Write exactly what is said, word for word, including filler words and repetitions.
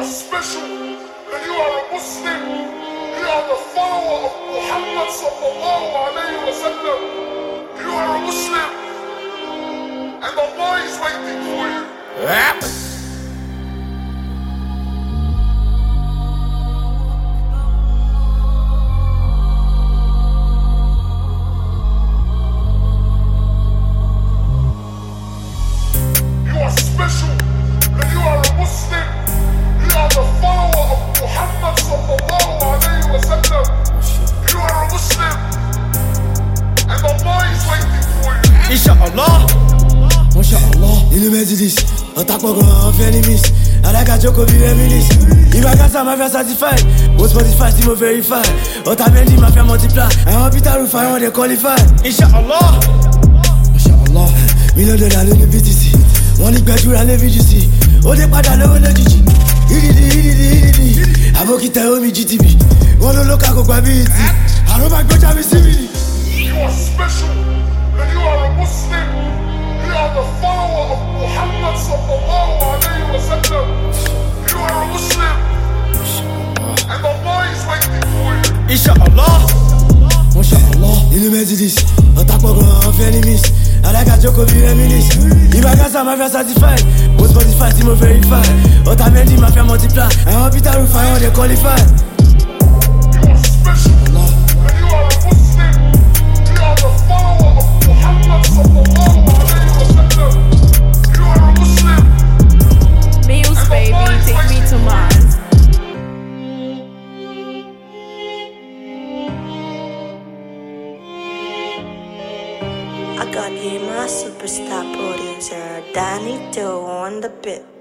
special, and you are a Muslim. You are the follower of Muhammad sallallahu alayhi wa sallam. You are a Muslim, and Allah is waiting for you. You are special, and you are a Muslim. You are the follower of Muhammad sallallahu alayhi wa sallam. You are a Muslim, and Allah is waiting for you. Inshallah, Mashallah, nínú Mercedes, ọ̀tàpọ̀ gan-an fẹ́ ní miss. Alágàjọ́ bí reminisce. Ìgbà kásá máa fẹ́ certified, mo Spotify tí mo verify. Ọ̀tá méjì máa fẹ́ multiply, àwọn Peter Rufai wọn dey qualify. Inshallah, Mashallah, mílíọ̀nù dọ́là ló ní B T C. Wọ́n ní gbẹ̀dúrà ní V G C. Ó dé padà lówó lójijì. Ìdìdì ìdìdì ìdìdì. Àbókítà omi G T B. Wọ́n ló lóka kó gba bíi ti. Àrùn máa gbọ́jà mi sí mi. You are special, and you are a Muslim. You are the follower of Muhammad sallallahu alayhi wa sallam. You are a Muslim, and Allah is waiting for you. Inshallah, Mashallah, nínú Mercedes, ọ̀tàpọ̀ gan-an fẹ́ ní miss. Alágàjọ́ bí reminisce. Ìgbà kásá máa fẹ́ certified, mo Spotify tí mo verify. Ọ̀tá méjì máa fẹ́ multiply, àwọn Peter Rufai wọn dey qualify. You are special, and you are a Muslim. You are the follower of Muhammad sallallahu alayhi wa sallam. You are a Muslim. Meals, baby, take me to Mars. I got you, my superstar producer, Danny Doe on the bit.